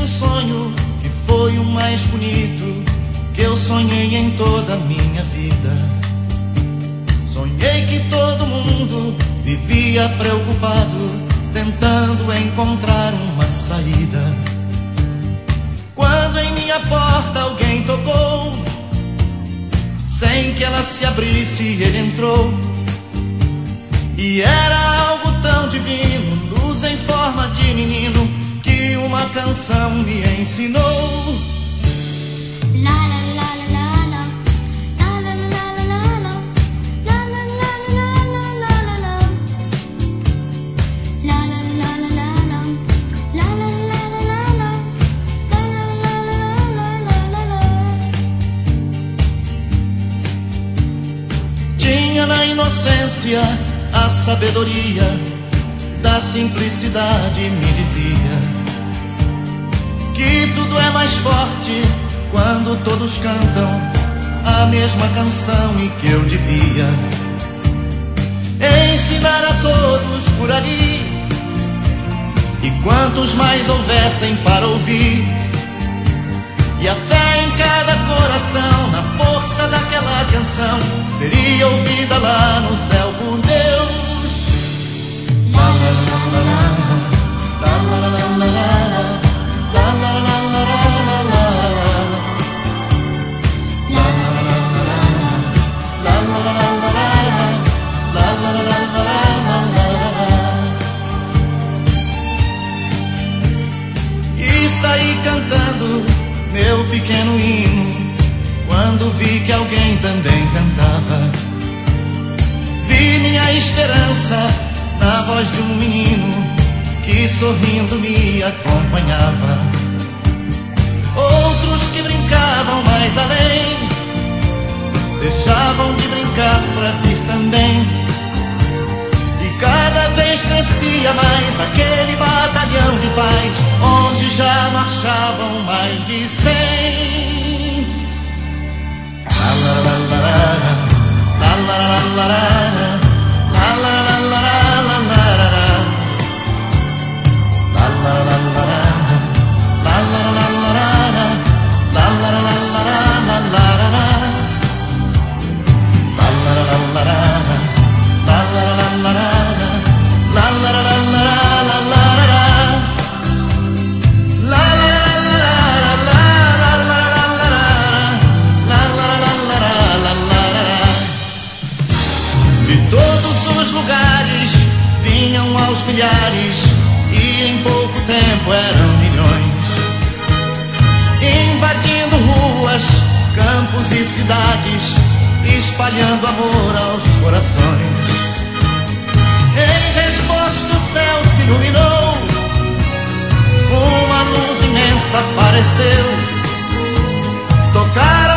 um sonho que foi o mais bonito que eu sonhei em toda a minha vida. Sonhei que todo mundo vivia preocupado, tentando encontrar uma saída. Quando em minha porta alguém tocou, sem que ela se abrisse, ele entrou. E era algo tão divino, luz em forma de menino, que uma canção me ensinou. La la la la la la la la la la la la la la la la. Tinha na inocência a sabedoria da simplicidade, me dizia que tudo é mais forte quando todos cantam a mesma canção e que eu devia ensinar a todos por ali, e quantos mais houvessem para ouvir, e a fé em cada coração, na força daquela canção, seria ouvida lá no céu por Deus. La la la la la la la la la la la la e saí cantando meu pequeno hino, quando vi que alguém também cantava. Vi minha esperança na voz de um menino que sorrindo me acompanhava. Outros que brincavam mais além, deixavam de brincar pra vir também. E cada vez crescia mais aquele batalhão de paz, onde já marchavam mais de 100. La la la la la la la la la la la la la aos milhares, e em pouco tempo eram milhões, invadindo ruas, campos e cidades, espalhando amor aos corações. Em resposta o céu se iluminou, uma luz imensa apareceu, tocaram